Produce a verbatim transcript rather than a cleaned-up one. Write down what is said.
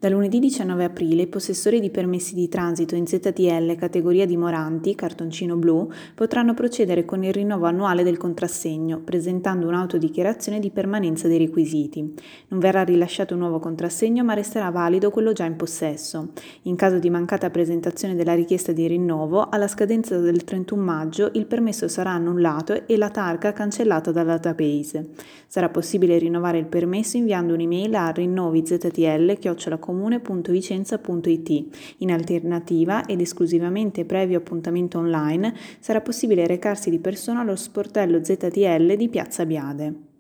Da lunedì diciannove aprile i possessori di permessi di transito in Z T L categoria dimoranti, cartoncino blu, potranno procedere con il rinnovo annuale del contrassegno, presentando un'autodichiarazione di permanenza dei requisiti. Non verrà rilasciato un nuovo contrassegno, ma resterà valido quello già in possesso. In caso di mancata presentazione della richiesta di rinnovo, alla scadenza del trentuno maggio il permesso sarà annullato e la targa cancellata dal database. Sarà possibile rinnovare il permesso inviando un'email a rinnoviztl chiocciola comune punto vicenza punto it. In alternativa, ed esclusivamente previo appuntamento online, sarà possibile recarsi di persona allo sportello Z T L di Piazza Biade.